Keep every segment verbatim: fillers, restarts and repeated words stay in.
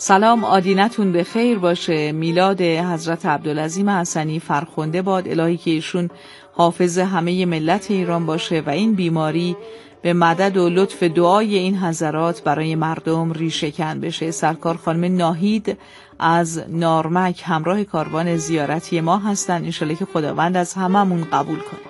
سلام، آدینتون به خیر باشه. میلاد حضرت عبدالعظیم حسنی فرخنده باد. الهی که ایشون حافظ همه ملت ایران باشه و این بیماری به مدد و لطف دعای این حضرات برای مردم ریشه‌کن بشه. سرکار خانم ناهید از نارمک همراه کاروان زیارتی ما هستن. انشالله که خداوند از هممون قبول کنه.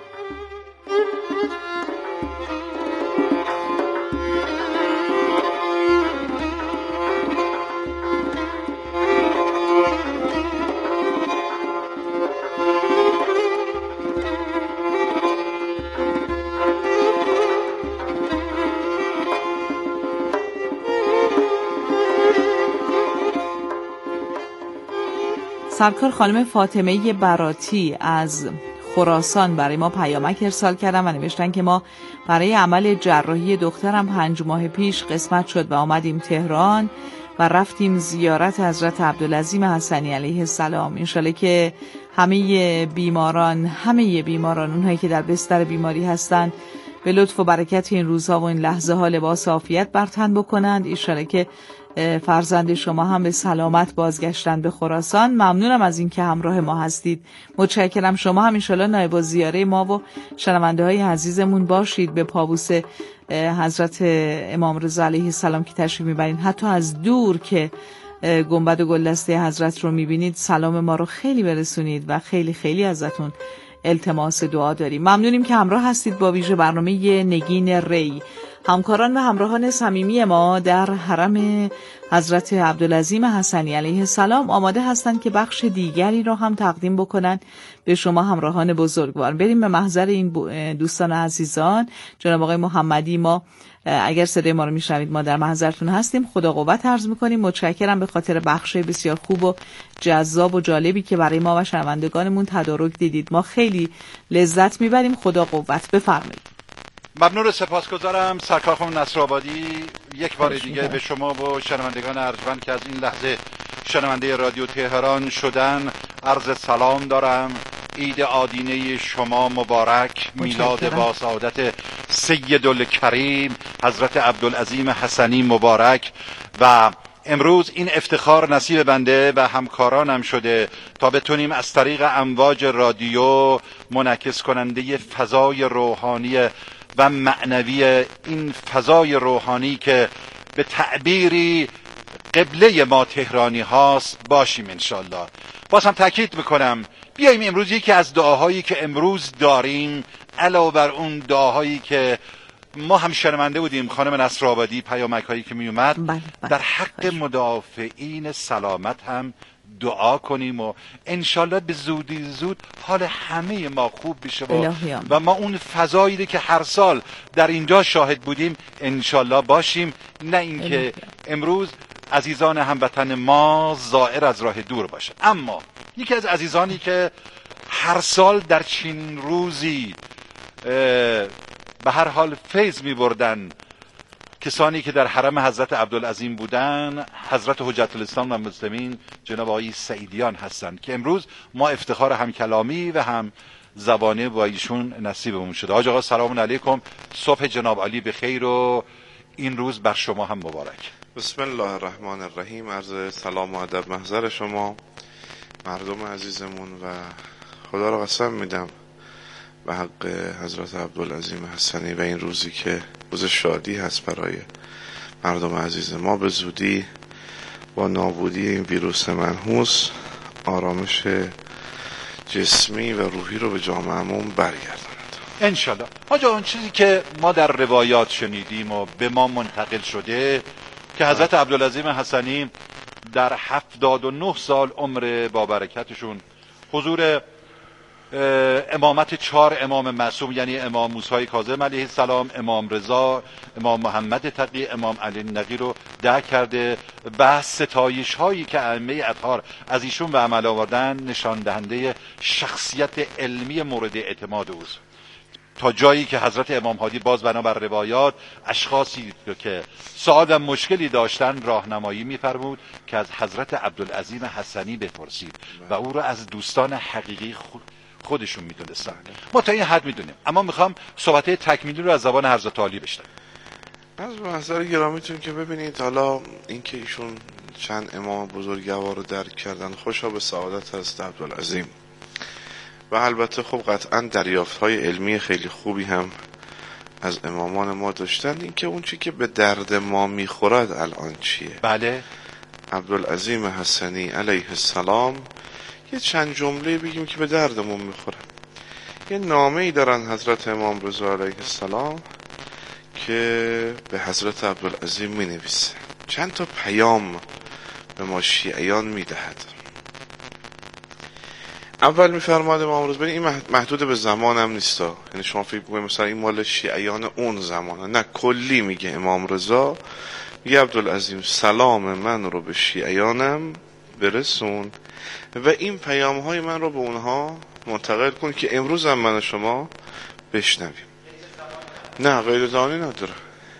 سرکار خانم فاطمه براتی از خراسان برای ما پیامک ارسال کردن و نوشتن که ما برای عمل جراحی دخترم پنج ماه پیش قسمت شد و آمدیم تهران و رفتیم زیارت حضرت عبدالعظیم حسنی علیه السلام. انشالله که همه بیماران همه بیماران اونهایی که در بستر بیماری هستند به لطف و برکت این روزها و این لحظه ها لباس عافیت بر تن بکنند. انشالله که فرزند شما هم به سلامت بازگشتن به خراسان. ممنونم از این که همراه ما هستید. متشکرم. شما هم انشالله نایب الزیاره ما و شنونده های عزیزمون باشید. به پابوس حضرت امام رضا علیه السلام که تشریف میبرین، حتی از دور که گنبد و گلدسته حضرت رو میبینید، سلام ما رو خیلی برسونید و خیلی خیلی ازتون التماس دعا داریم. ممنونیم که همراه هستید با ویژه برنامه نگین ری. همکاران و همراهان صمیمی ما در حرم حضرت عبدالعظیم حسنی علیه السلام آماده هستند که بخش دیگری را هم تقدیم بکنند به شما همراهان بزرگوار. بریم به محضر این دوستان عزیزان. جناب آقای محمدی، ما اگر صدای ما رو میشنوید ما در محضرتون هستیم. خدا قوت عرض میکنیم. متشکرم به خاطر بخش بسیار خوب و جذاب و جالبی که برای ما و شنوندگانمون تدارک دیدید. ما خیلی لذت میبریم. خدا قوت. بفرمایید. ممنون و سپاسگزارم سرکار خانم نصرآبادی. یک بار دیگه به شما و شنوندگان ارجمند که از این لحظه شنونده رادیو تهران شدن عرض سلام دارم. عید آدینه شما مبارک. میلاد با سعادت سیدالکریم حضرت عبدالعظیم حسنی مبارک. و امروز این افتخار نصیب بنده و همکارانم شده تا بتونیم از طریق امواج رادیو منعکس کننده فضای روحانی و معنوی این فضای روحانی که به تعبیری قبله ما تهرانی هاست باشیم انشالله. باز هم تاکید میکنم بیاییم امروز یکی از دعاهایی که امروز داریم علاوه بر اون دعاهایی که ما هم شنونده بودیم خانم نصرآبادی، پیامک هایی که می اومد، در حق مدافعین سلامت هم دعا کنیم و انشالله به زودی زود حال همه ما خوب بشه و, و ما اون فضایی که هر سال در اینجا شاهد بودیم انشالله باشیم، نه اینکه امروز عزیزان هموطن ما زائر از راه دور باشه. اما یکی از عزیزانی که هر سال در چنین روزی به هر حال فیض می بردن، کسانی که در حرم حضرت عبدالعظیم بودن، حضرت حجت الاسلام و مسلمین جناب آقای سعیدیان هستند که امروز ما افتخار هم کلامی و هم زبانه با ایشون نصیبمون شده. حاج آقا سلام علیکم، صبح جناب علی بخیر و این روز بر شما هم مبارک. بسم الله الرحمن الرحیم. عرض سلام و ادب محضر شما مردم عزیزمون و خدا را قسم میدم به حق حضرت عبدالعظیم حسنی و این روزی که روز شادی هست برای مردم عزیز ما، به زودی با نابودی این ویروس منحوس آرامش جسمی و روحی رو به جامعهمون برگرداند انشالله. آجا اون چیزی که ما در روایات شنیدیم و به ما منتقل شده که حضرت عبدالعظیم حسنی در هفتاد و نه سال عمر با برکتشون حضور امامت چهار امام معصوم، یعنی امام موسی کاظم علیه السلام، امام رضا، امام محمد تقی، امام علی نقی رو درک کرده و ستایش هایی که ائمه اطهار از ایشون به عمل آوردن نشان دهنده شخصیت علمی مورد اعتماد اوست، تا جایی که حضرت امام هادی باز بنابر روایات اشخاصی که سوال و مشکلی داشتن راهنمایی می‌فرمود که از حضرت عبدالعظیم حسنی بپرسید و او را از دوستان حقیقی خود خودشون میدونستن. ما تا این حد میدونیم، اما میخوام صحبت تکمیلی رو از زبان حضرت علی بشنویم. از محضر گرامیتون که ببینید، حالا اینکه ایشون چند امام بزرگوار رو درک کردن، خوشا به سعادت از عبدالعظیم، و البته خب قطعا دریافت‌های علمی خیلی خوبی هم از امامان ما داشتن. اینکه اون چی که به درد ما میخورد الان چیه؟ بله. عبدالعظیم حسنی علیه السلام یه چند جمله بگیم که به دردمون میخوره. یه نامه ای دارن حضرت امام رضا علیه السلام که به حضرت عبدالعظیم می نویسه، چند تا پیام به ما شیعیان می دهد. اول می فرماده امام رضا، این محدود به زمان هم نیست، یعنی شما فکر کنید مثلا این مال شیعیان اون زمانه، نه، کلی میگه. امام رضا میگه عبدالعظیم سلام من رو به شیعیانم برسون و این پیام های من رو به اونها منتقل کن که امروز هم من و شما بشنویم. نه، غیر دانی نداره.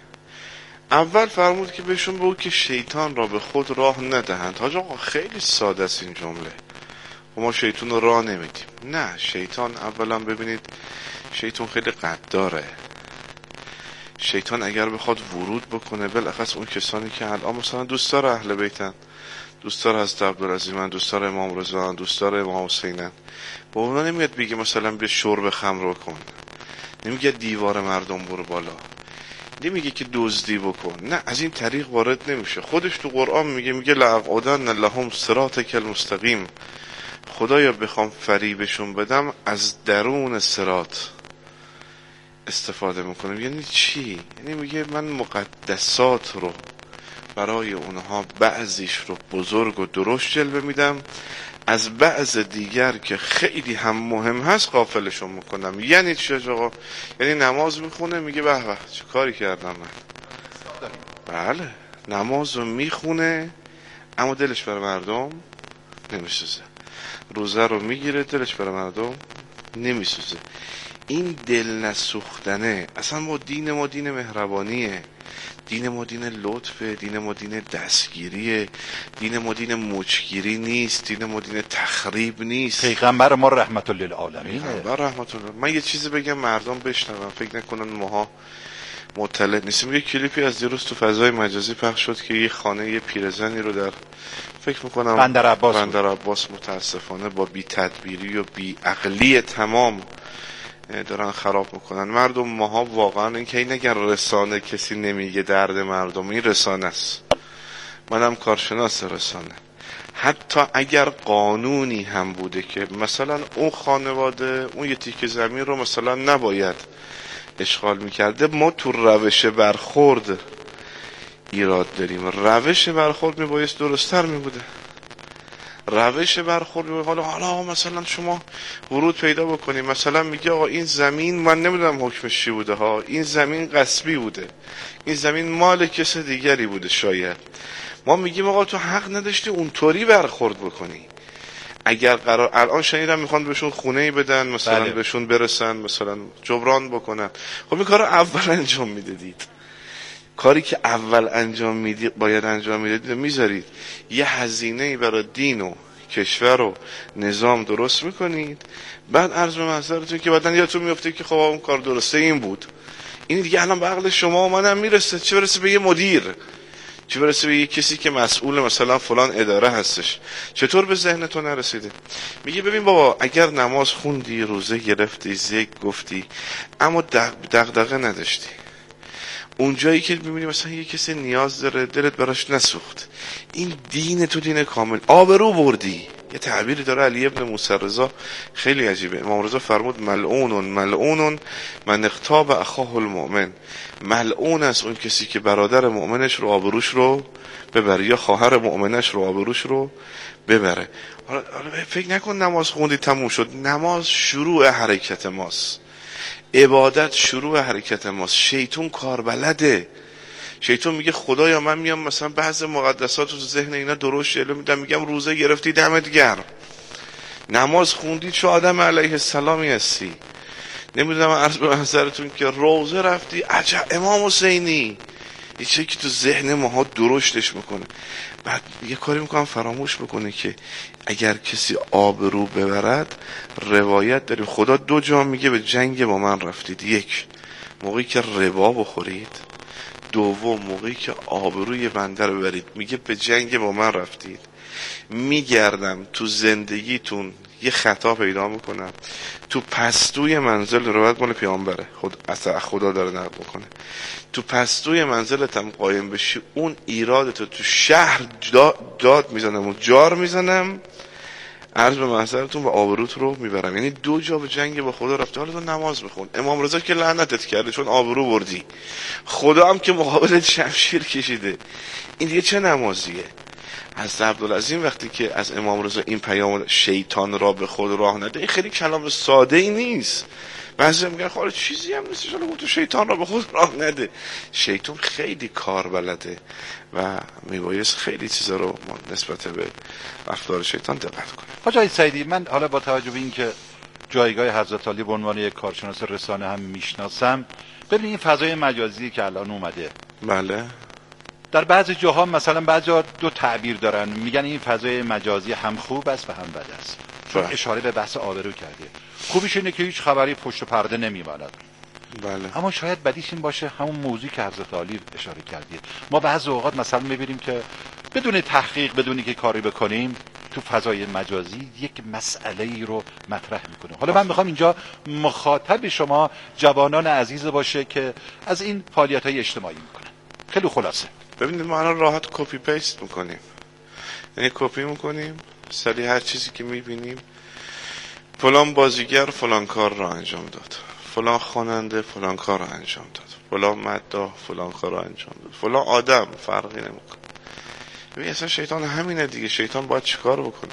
اول فرمود که بهشون بگو که شیطان را به خود راه ندهند. حاج آقا خیلی ساده است این جمله، و ما شیطان رو راه نمیدیم. نه، شیطان اولا ببینید شیطان خیلی قداره. شیطان اگر بخواد ورود بکنه، بالاخص اون کسانی که الان مثلا دوستدار اهل بیتن، دوستدار حضرت عبدالعظیمن، دوستدار امام رضا، دوستدار امام حسینن، با اونا نمیاد بگه مثلا بیا شرب خمر کن، نمیگه دیوار مردم برو بالا، نمیگه که دزدی بکن، نه، از این طریق وارد نمیشه. خودش تو قرآن میگه میگه لأقعدن لهم صراطک المستقیم، خدایا بخوام فریبشون بدم از درون صراط استفاده میکنم. یعنی چی؟ یعنی میگه من مقدسات رو برای اونها بعضیش رو بزرگ و درشت جلوه میدم، از بعض دیگر که خیلی هم مهم هست غافلشون میکنم. یعنی چی آقا؟ یعنی نماز میخونه میگه به به چه کاری کردم من. بله، نماز رو میخونه اما دلش برای مردم نمیسوزه. روزه رو میگیره دلش برای مردم نمیسوزه. این دل نسوختنه. اصلا ما دین ما دین مهربانیه، دین ما دین لطفه، دین ما دین دستگیریه، دین ما دین مچگیری نیست، دین ما دین تخریب نیست. پیغمبر ما رحمت للعالمین. پیغمبر رحمت الله. من یه چیزی بگم مردم بشنون، فکر نکنن ماها مطلع نیستیم. یه کلیپی از دیروز تو فضای مجازی پخش شد که یه خانه یه پیرزنی رو در فکر میکنم بندر عباس بندر عباس متاسفانه با بی تدبیری و بی عقلی تمام دارن خراب میکنن. مردم ماها واقعا این که این اگر رسانه کسی نمیگه درد مردم، این رسانه است. منم کارشناس رسانه. حتی اگر قانونی هم بوده که مثلا اون خانواده اون یه تیکه زمین رو مثلا نباید اشغال میکرده، ما تو روش برخورد ایراد داریم. روش برخورد میبایست درست‌تر میبوده. روش برخورد میبایست حالا حالا مثلا شما ورود پیدا بکنیم، مثلا میگه آقا این زمین من نمیدونم حکمش چی بوده ها، این زمین غصبی بوده، این زمین مال کس دیگری بوده، شاید ما میگیم آقا تو حق نداشتی اونطوری برخورد بکنی. اگر قرار الان شنیدم میخوان بهشون خونه‌ای بدن مثلا بله. بهشون برسن مثلا جبران بکنن، خب این کارو اول انجام میدادید. کاری که اول انجام میدید باید انجام میدادید میذارید، یه هزینه‌ای برای دین و کشور و نظام درست میکنید، بعد عرض به محضرتون که بعدن یادتون میفته که خب اون کار درسته این بود. این دیگه الان به عقل شما و منم میرسه، چه برسه به یه مدیر، چه برسه به یه کسی که مسئول مثلا فلان اداره هستش. چطور به ذهنتون نرسیده؟ میگه ببین بابا اگر نماز خوندی، روزه گرفتی، ذکر گفتی، اما دغدغه نداشتی، اون جایی که میبینی مثلا یه کسی نیاز داره دلت براش نسوخت، این دین تو دین کامل، آبرو بردی. یه تعبیری داره علی ابن موسی رضا خیلی عجیبه. امام رضا فرمود ملعون ملعون من اغتاب اخاه المؤمن، ملعون است اون کسی که برادر مؤمنش رو آبروش رو ببره یا خواهر مؤمنش رو آبروش رو ببره. حالا فکر نکن نماز خوندی تموم شد. نماز شروع حرکت ماست، عبادت شروع حرکت ماست. شیطان کار بلده. شیطان میگه خدایا من میام مثلا بعض مقدسات رو تو ذهن اینا درست جلو میدم، میگم روزه گرفتی دمت گرم، نماز خوندی چه آدم علیه السلامی هستی، نمیدونم عرض به محضرتون که روزه رفتی عجب امام حسینی، یه چیزی که تو ذهن ماها درشتش میکنه. بعد یه کاری میکنم فراموش بکنه که اگر کسی آبرو ببرد، روایت داریم خدا دو جا میگه به جنگ با من رفتید، یک موقعی که ربا بخورید، دوم موقعی که آبروی بنده رو ببرید، میگه به جنگ با من رفتید، میگردم تو زندگیتون یه خطا پیدا میکنم، تو پستوی منزل روایت مال پیامبره، خود اصلا خدا داره نقل میکنه، تو پستوی منزلتم قایم بشی، اون ایرادتو تو شهر داد میزنم و جار میزنم، عرض به محضرتون و آبروت رو میبرم. یعنی دو جا به جنگ با خدا رفته. حالا تو نماز بخون، امام رضا که لعنتت کرده چون آبرو بردی، خدا هم که مقابل شمشیر کشیده، این دیگه چه نمازیه؟ حضرت عبدالعظیم وقتی که از امام رضا این پیام شیطان را به خود راه نده، این خیلی کلام ساده ای نیست. بعضی میگن خاله چیزی هم نیست، شما تو شیطان را به خود راه نده. شیطان خیلی کار بلده و میبایست خیلی چیزا رو نسبت به رفتار شیطان دقت کنیم. حاج آقای سعیدی، من حالا با توجه به این که جایگاه حضرت علی به عنوان یک کارشناس رسانه هم میشناسم، ببین این فضای مجازی که الان اومده، بله، در بعضی جاها مثلا بعضی دو تعبیر دارن، میگن این فضای مجازی هم خوب است و هم بد است، چون بله. اشاره به بحث آبرو کرده. خوبیش اینه که هیچ خبری پشت پرده نمیماند، بله. اما شاید بدیش این باشه همون موضوعی که حضرت علی اشاره کردید، ما بعضی اوقات مثلا میبینیم که بدون تحقیق، بدونی که کاری بکنیم، تو فضای مجازی یک مسئله ای رو مطرح میکنیم. حالا من میخوام اینجا مخاطب شما جوانان عزیز باشه که از این فعالیت‌های اجتماعی میکنن. خیلی خلاصه ببینید ما الان راحت کپی پیست میکنیم، یعنی کپی میکنیم سریع هر چیزی که میبینیم، فلان بازیگر فلان کار را انجام داد، فلان خواننده فلان کار را انجام داد، فلان مداح فلان کار را انجام داد، فلان آدم فرقی نمیکنه. ببین اصلا شیطان همینه دیگه. شیطان باید چیکار بکنه؟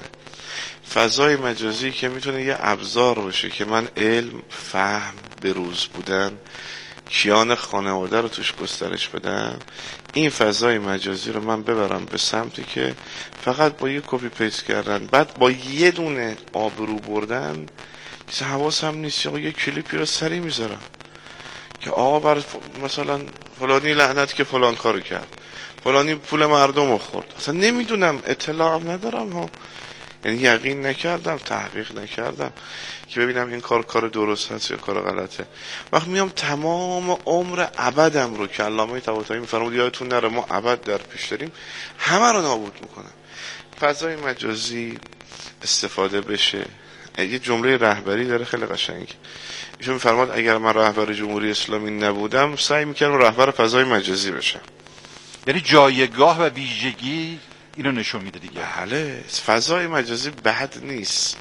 فضای مجازی که میتونه یه ابزار باشه که من علم، فهم، بروز بودن، کیان خانواده رو توش گسترش بدم، این فضای مجازی رو من ببرم به سمتی که فقط با یه کپی پیست کردن، بعد با یه دونه آبرو بردن، مثلا حواسم نیست یا یه کلیپی رو سری میذارم که آقا بر مثلا فلانی لعنت که فلان کارو کرد، فلانی پول مردم رو خورد، اصلا نمیدونم، اطلاعم ندارم ها، یعنی یقین نکردم، تحقیق نکردم که ببینم این کار کار درست هست یا کار غلطه. وقت میام تمام عمر ابدم رو که علامه طباطبایی میفرمود یادتون نره ما ابد در پیش داریم، همه رو نابود میکنم. فضای مجازی استفاده بشه. یه جمله رهبری داره خیلی قشنگ، ایشون میفرماد اگر من رهبر جمهوری اسلامی نبودم سعی میکردم رهبر فضای مجازی بشم. یعنی جایگاه و ویژگی اینو نشون میده دیگه. بله، فضای مجازی بد نیست،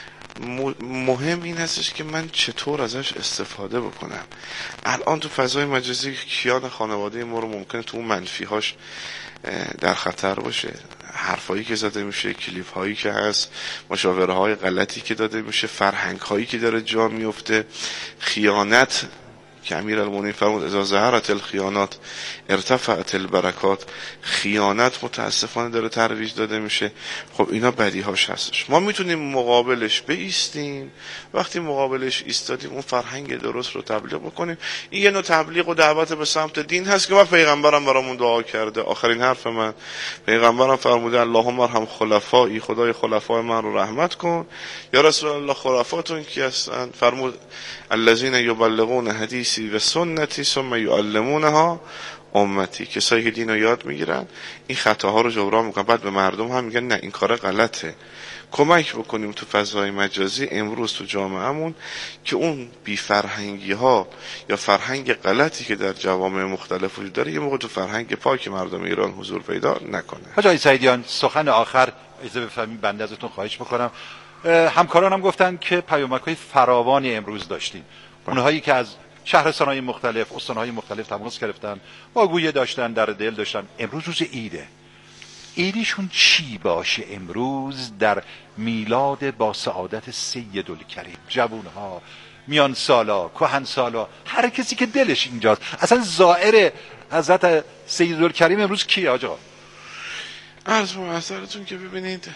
مهم این هستش که من چطور ازش استفاده بکنم. الان تو فضای مجازی کیان خانواده ما رو ممکنه تو اون منفیهاش در خطر باشه، حرفایی که زده میشه، کلیپ هایی که هست، مشاوره های غلطی که داده میشه، فرهنگ هایی که داره جا میفته، خیانت که امیرالمومنین فرمود اذا ظهرت الخیانات ارتفعت البرکات، خیانت متاسفانه داره ترویج داده میشه. خب اینا بدیهاش هستش، ما میتونیم مقابلش بایستیم، وقتی مقابلش ایستادیم اون فرهنگ درست رو تبلیغ بکنیم. این یه نوع تبلیغ و دعوت به سمت دین هست که من پیغمبرم برامون دعا کرده. آخرین حرف من، پیغمبرم فرموده اللهم ارحم خلفایی، خدای خلفای من رو رحمت کن. یا رسول الله خلفاتون کی هستن؟ فرمود الذين يبلغون حدیثی و سنتی ثم يعلمونها امتی، کسایی که دین رو یاد میگیرن این خطاها رو جبران میکنن، بعد به مردم هم میگن نه این کار غلطه. کمک بکنیم تو فضای مجازی امروز تو جامعهمون که اون بی فرهنگی ها یا فرهنگ غلطی که در جوامع مختلف وجود داره یه موقع تو فرهنگ پاک مردم ایران حضور پیدا نکنه. حاج آقای سعیدیان، سخن آخر اجازه بفرمایید بنده ازتون خواهش میکنم. همکارانم گفتن که پیامک‌های فراوانی امروز داشتیم، اونهایی که از شهرستان‌های مختلف، استان‌های مختلف تماس گرفتن، واگویه داشتن، در دل داشتن. امروز روز عیده، عیدشون چی باشه امروز در میلاد با سعادت سیدالکریم؟ جوان‌ها، میان سالا، کهن سالا، هر کسی که دلش اینجاست. اصلا زائر حضرت سیدالکریم امروز کیه آقا؟ عرض به محضرتون که ببینید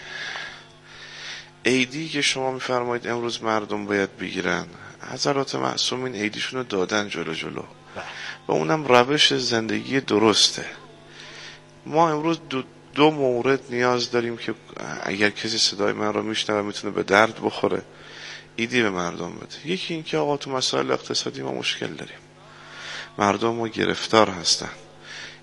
عیدی که شما میفرمایید امروز مردم باید بگیرن، حضرات معصومین عیدیشون رو دادن جلو جلو و اونم روش زندگی درسته. ما امروز دو, دو مورد نیاز داریم که اگر کسی صدای من رو میشنوه میتونه به درد بخوره، عیدی به مردم بده. یکی این که آقا تو مسائل اقتصادی ما مشکل داریم، مردم ما گرفتار هستن،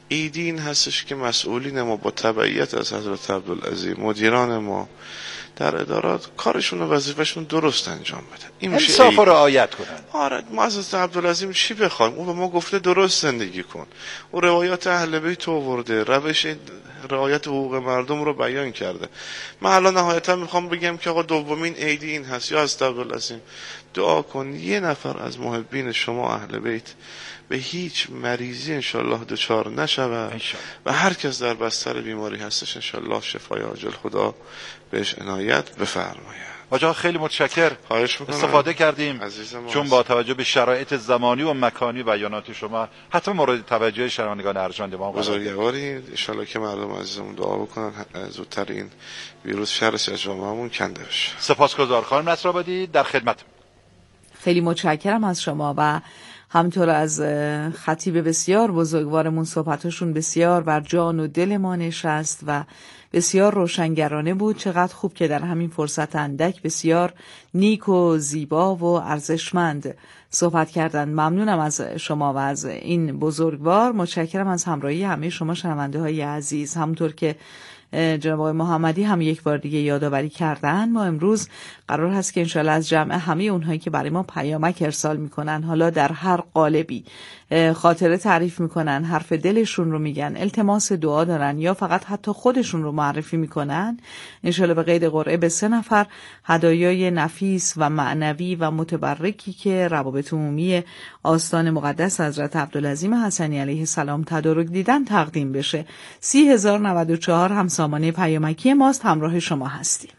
ایدی این هستش که مسئولین ما با تبعیت از حضرت عبدالعظیم، مدیران ما در ادارات کارشون و وظیفهشون درست انجام بدن. این میشه انصاف و رعایت کنن. آره، ما از حضرت عبدالعظیم چی بخوایم؟ اون به ما گفته درست زندگی کن. اون روایات اهل بیت آورده، روش رعایت حقوق مردم رو بیان کرده. من الان نهایتا میخوام بگم که آقا دومین عیدی این هست، یا حضرت عبدالعظیم دعا کن یه نفر از محبین شما اهل بیت به هیچ مریضی انشالله دچار نشود و هر کس در بستر بیماری هستش انشالله شفای عاجل خدا بهش عنایت بفرماید. آقا خیلی متشکر، استفاده کردیم چون با توجه به شرایط زمانی و مکانی بیانات شما حتما مورد توجه شنوندگان ارجمند ما بزرگواری. ان شاءالله که مردم عزیزمون دعا بکنن زودتر این ویروس شرش از جامعهمون کنده بشه. سپاسگزار خانم نصرآبادی، در خدمت. خیلی متشکرم از شما و همطور از خطیب بسیار بزرگوارمون، صحبتاشون بسیار بر جان و دل ما نشست و بسیار روشنگرانه بود. چقدر خوب که در همین فرصت اندک بسیار نیک و زیبا و ارزشمند صحبت کردن. ممنونم از شما و از این بزرگوار. متشکرم از همراهی همه شما شنونده های عزیز. همونطور که جناب آقای محمدی هم یک بار دیگه یادآوری کردن، ما امروز قرار هست که انشالله از جمع همه اونهایی که برای ما پیامک ارسال میکنن، حالا در هر قالبی خاطره تعریف میکنن، حرف دلشون رو میگن، التماس دعا دارن یا فقط حتی خودشون رو معرفی میکنن، انشالله به قید قرعه به سه نفر هدایای نفیس و معنوی و متبرکی که روابط عمومی آستان مقدس حضرت عبدالعظیم حسنی علیه السلام تدارک دیدن تقدیم بشه. سی هزار و نود و چهار هم سامانه پیامکی ماست. همراه شما هستیم.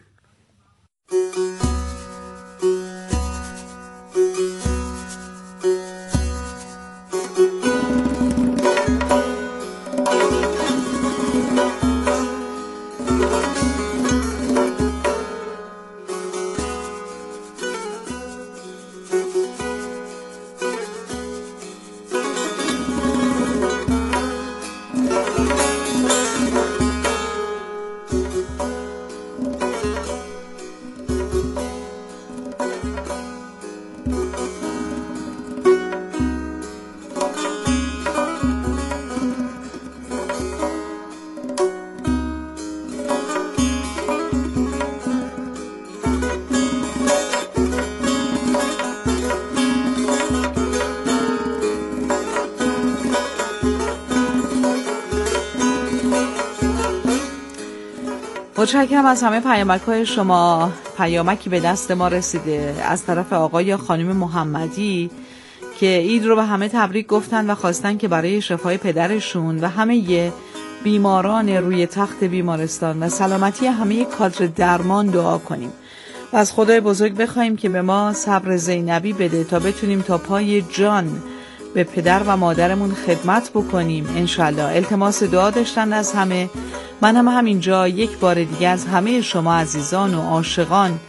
متشکرم از همه پیامک‌های شما. پیامکی به دست ما رسیده از طرف آقای یا خانم محمدی که عید رو به همه تبریک گفتن و خواستن که برای شفای پدرشون و همه بیماران روی تخت بیمارستان و سلامتی همه کادر درمان دعا کنیم و از خدای بزرگ بخوایم که به ما صبر زینبی بده تا بتونیم تا پای جان به پدر و مادرمون خدمت بکنیم انشالله. التماس دعا داشتن از همه. من هم همینجا یک بار دیگه از همه شما عزیزان و عاشقان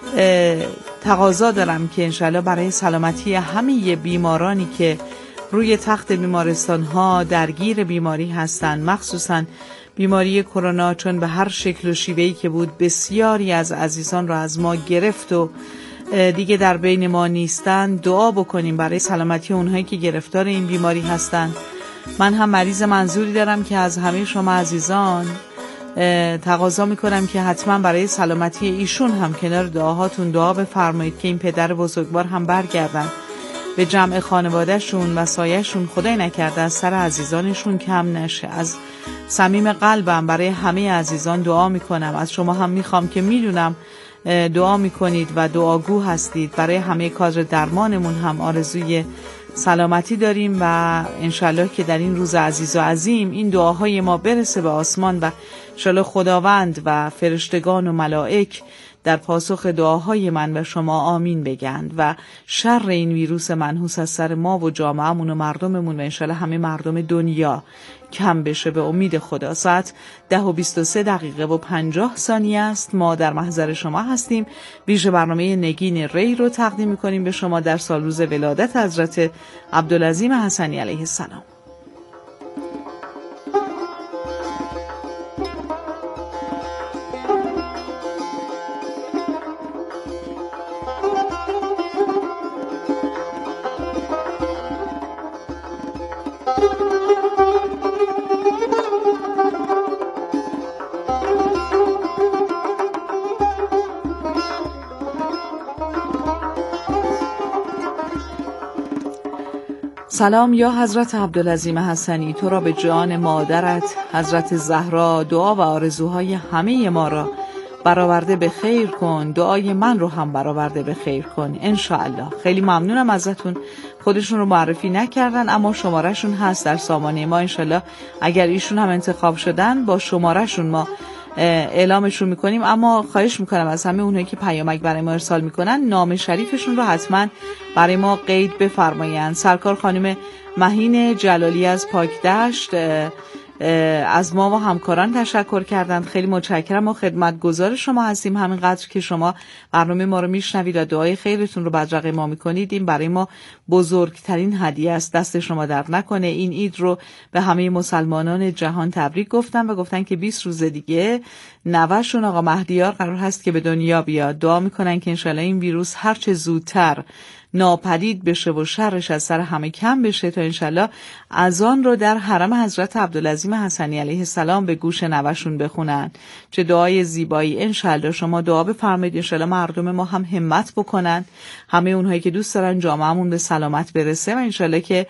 تقاضا دارم که انشالله برای سلامتی همه بیمارانی که روی تخت بیمارستان ها درگیر بیماری هستن، مخصوصا بیماری کرونا، چون به هر شکل و شیوهی که بود بسیاری از عزیزان را از ما گرفت و دیگه در بین ما نیستن، دعا بکنیم برای سلامتی اونهایی که گرفتار این بیماری هستن. من هم مریض منظوری دارم که از همه شما عزیزان تقاضا میکنم که حتما برای سلامتی ایشون هم کنار دعاهاتون دعا بفرمایید که این پدر بزرگوار هم برگردن به جمع خانوادهشون و سایهشون، خدای نکرده از سر عزیزانشون کم نشه. از صمیم قلبم برای همه عزیزان دعا میکنم. از شما هم میخوام که میدونم دعا میکنید و دعاگو هستید. برای همه کادر درمانمون هم آرزوی سلامتی داریم و انشالله که در این روز عزیز و عظیم این دعاهای ما برسه به آسمان و انشالله خداوند و فرشتگان و ملائک در پاسخ دعاهای من و شما آمین بگند و شر این ویروس منحوس از سر ما و جامعهمون و مردممون و انشالله همه مردم دنیا کم بشه به امید خدا. ساعت ده و بیست و سه دقیقه و پنجاه ثانیه است. ما در محضر شما هستیم. ویژه برنامه نگین ری رو تقدیم میکنیم به شما در سال روز ولادت حضرت عبدالعظیم حسنی علیه السلام. سلام یا حضرت عبدالعظیم حسنی، تو را به جان مادرت حضرت زهرا دعا و آرزوهای همه ما را برآورده به خیر کن، دعای من رو هم برآورده به خیر کن انشاءالله. خیلی ممنونم ازتون. خودشون رو معرفی نکردن اما شمارهشون هست در سامانه ما، انشاءالله اگر ایشون هم انتخاب شدن با شمارهشون ما اعلامشون میکنیم. اما خواهش میکنم از همه اونهایی که پیامک برای ما ارسال میکنن نام شریفشون رو حتما برای ما قید بفرمایند. سرکار خانم مهین جلالی از پاکدشت از ما و همکاران تشکر کردند. خیلی متشکرم و خدمتگزار شما هستیم همینقدر که شما برنامه ما رو میشنوید و دعای خیرتون رو بدرقه ما میکنید. این برای ما بزرگترین هدیه است. دست شما درد نکنه. این عید رو به همه مسلمانان جهان تبریک گفتن و گفتن که بیست روز دیگه نوه‌شون آقا مهدیار قرار هست که به دنیا بیاد. دعا میکنن که انشالله این ویروس هرچه زودتر ناپدید بشه و شرش از سر همه کم بشه تا انشالله اذان رو در حرم حضرت عبدالعظیم حسنی علیه السلام به گوش نوه‌شون بخونن. چه دعای زیبایی. انشالله شما دعا بفرمایید انشالله مردم ما هم همت بکنن، همه اونهایی که دوست دارن جامعهمون به سلامت برسه و انشالله که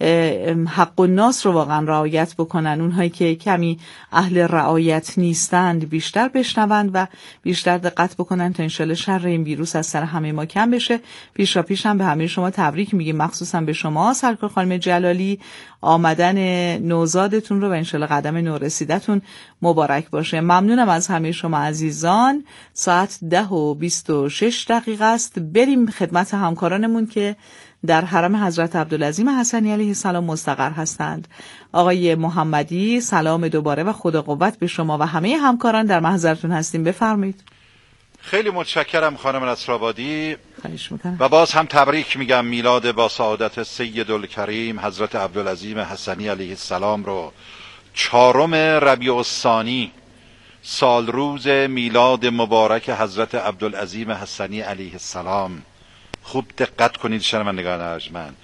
حق الناس رو واقعا رعایت بکنن. اونهایی که کمی اهل رعایت نیستند بیشتر بشنوند و بیشتر دقت بکنن تا انشالله شر این ویروس از سر همه ما کم بشه. پیشا پیش هم به همه شما تبریک میگیم، مخصوصا به شما سرکار خانم جلالی. آمدن نوزادتون رو و انشالله قدم نورسیدتون مبارک باشه. ممنونم از همه شما عزیزان. ساعت ده و بیست و شش دقیقه است. بریم خدمت همکارانمون که در حرم حضرت عبدالعظیم حسنی علیه السلام مستقر هستند. آقای محمدی سلام دوباره و خدا قوت به شما و همه همکاران در محضرتون هستیم. بفرمایید. خیلی متشکرم خانم نصرآبادی و باز هم تبریک میگم میلاد با سعادت سیدالکریم حضرت عبدالعظیم حسنی علیه السلام رو چهارم ربیع الثانی سال روز میلاد مبارک حضرت عبدالعظیم حسنی علیه السلام. خوب دقت کنید شنوندگان ارجمند،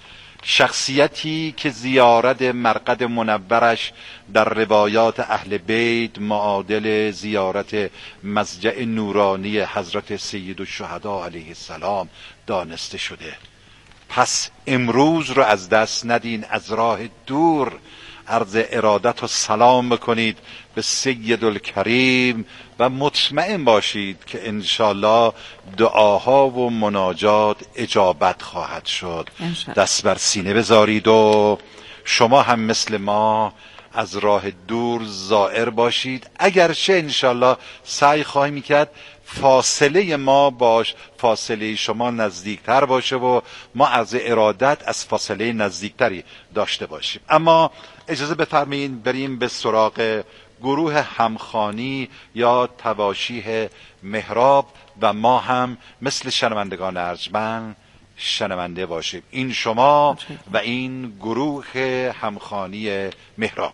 شخصیتی که زیارت مرقد منورش در روایات اهل بیت معادل زیارت مضجع نورانی حضرت سید الشهدا علیه السلام دانسته شده. پس امروز رو از دست ندین، از راه دور عرض ارادت و سلام بکنید به سیدالکریم و مطمئن باشید که انشالله دعاها و مناجات اجابت خواهد شد. دست بر سینه بذارید و شما هم مثل ما از راه دور زائر باشید. اگرچه انشالله سعی خواهیم میکرد فاصله ما باش فاصله شما نزدیکتر باشه و ما از ارادت از فاصله نزدیکتری داشته باشیم. اما اجازه بفرمایید بریم به سراغ گروه همخوانی یا تواشیح محراب و ما هم مثل شنوندگان ارجمند شنونده باشیم. این شما و این گروه همخوانی محراب.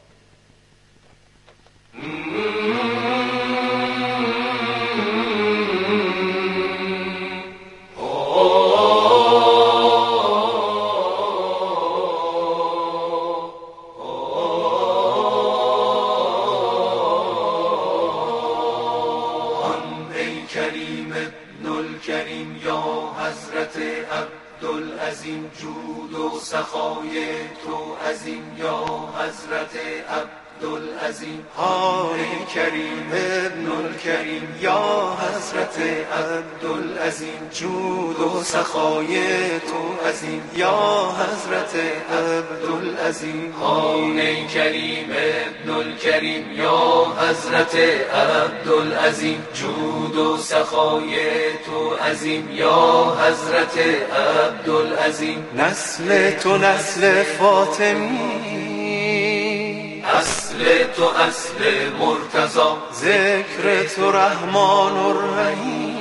جود و سخای تو عظیم یا حضرت عبدالعظیم. ای کریم ابن الکریم یا حضرت عبدالعظیم، جود و سخای تو عظیم یا حضرت عبدالعظیم. ای کریم ابن الکریم یا حضرت عبدالعظیم، جود و سخای تو عظیم یا حضرت عبدالعظیم. نسل تو نسل فاطمی، اصل تو اصل مرتضی، ذکر تو رحمان الرحیم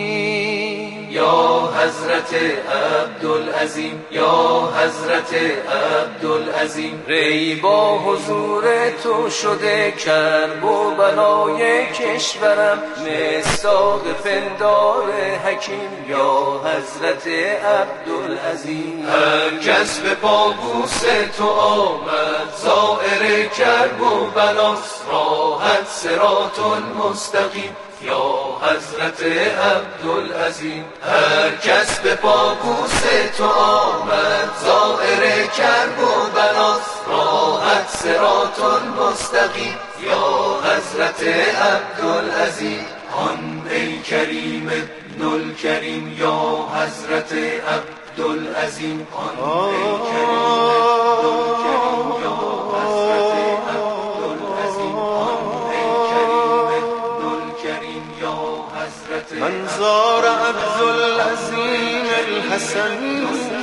یا حضرت عبدالعظیم یا حضرت عبدالعظیم. ری با حضور تو شده کرب و بلای کشورم، مصداق پندار حکیم یا حضرت عبدالعظیم. هر کس به پابوس تو آمد زائر کرب و بلاست، راحت صراط المستقیم یا حضرت عبدالعظیم. هر کس به پابوس تو آمد زائر کرب و بلاست، راحت صراط المستقیم یا حضرت عبدالعظیم. آن ای کریم ابن الکریم یا حضرت عبدالعظیم. آن ای کریم ابن الکریم یا حضرت عبدالعظیم. آن ای کریم ابن الکریم یا حضرت من زار عبدالعظیم الحسنی،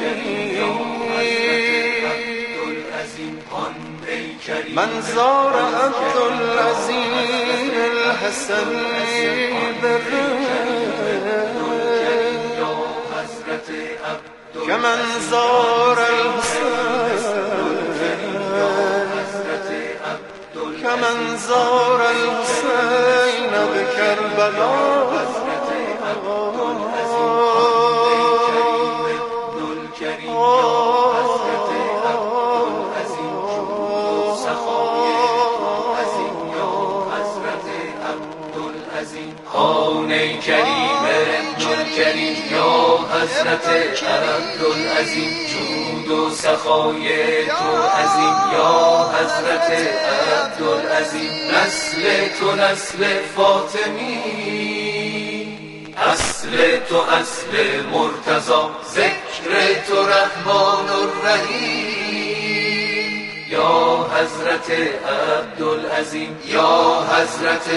من زار عبدالعظیم الحسنی که من زار الحسین، که من زار الحسین بکربلا. آن ای کریم ابن الکریم یا حضرت عبدالعظیم. جود و سخای تو عظیم یا حضرت عبدالعظیم. نسل تو نسل فاطمی، اصل تو اصل مرتضی. ذکر تو رحمان الرحیم یا حضرت عبدالعظیم یا حضرت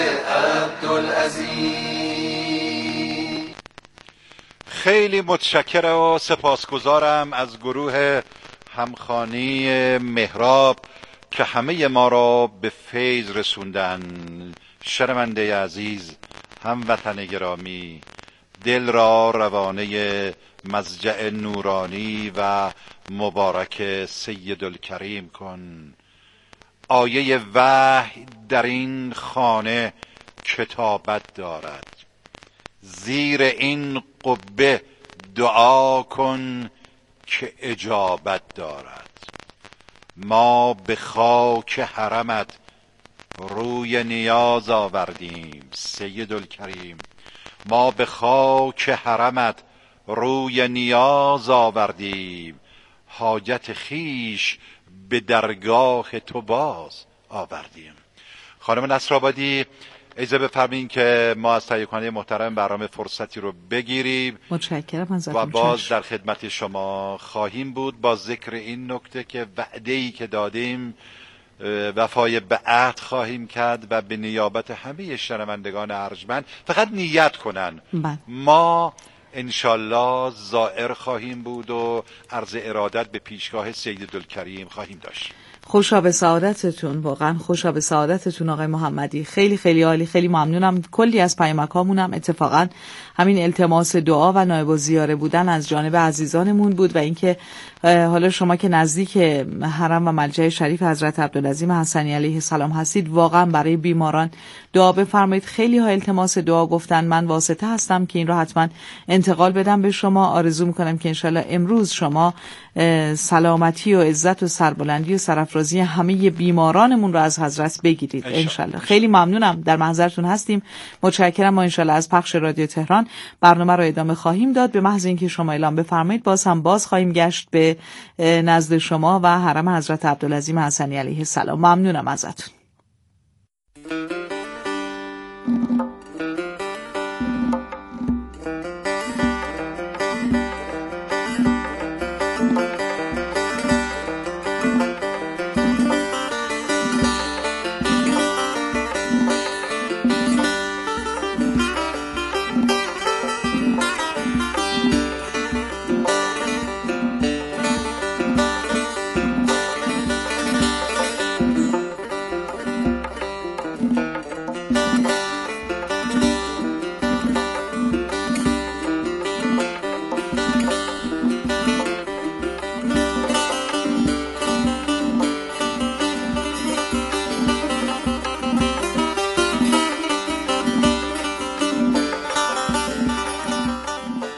عبدالعظیم. خیلی متشکرم و سپاسگزارم از گروه همخوانی مهراب که همه ما را به فیض رسوندن. شنونده عزیز، هموطن گرامی، دل را روانه مضجع نورانی و مبارک سیدالکریم کن. آیه وحی در این خانه کتابت دارد، زیر این قبه دعا کن که اجابت دارد. ما به خاک حرمت روی نیاز آوردیم سیدالکریم، ما به خاک حرمت روی نیاز آوردیم، حاجت خیش به درگاه تو باز آوردیم. خانم نصرآبادی، اجازه بفرمایید که ما از تهیه کننده محترم برنامه فرصتی رو بگیریم. متشکرم ازتون و باز در خدمت شما خواهیم بود با ذکر این نکته که وعده‌ای که دادیم وفای به عهد خواهیم کرد و به نیابت همه شنوندگان ارجمند فقط نیت کنن. بله. ما انشالله زائر خواهیم بود و عرض ارادت به پیشگاه سیدالکریم خواهیم داشت. خوشا به سعادتتون، واقعا خوشا به سعادتتون آقای محمدی. خیلی خیلی عالی، خیلی ممنونم. کلی از پیامکامون هم اتفاقا همین التماس دعا و نایب الزیاره بودن از جانب عزیزانمون بود و اینکه حالا شما که نزدیک حرم و ملجأ شریف حضرت عبدالعظیم حسنی علیه السلام هستید، واقعا برای بیماران دعا بفرمایید. خیلی ها التماس دعا گفتن، من واسطه هستم که این رو حتما انتقال بدم به شما. آرزو میکنم که انشالله امروز شما سلامتی و عزت و سربلندی و سرافرازی همه بیمارانمون رو از حضرت بگیرید انشالله. خیلی ممنونم، در محضرتون هستیم. متشکرم. ما انشالله از پخش رادیو تهران برنامه رو ادامه خواهیم داد. به محض اینکه شما اعلام بفرمایید باز هم باز خواهیم گشت به نزد شما و حرم حضرت عبدالعظیم حسنی علیه السلام. ممنونم ازتون.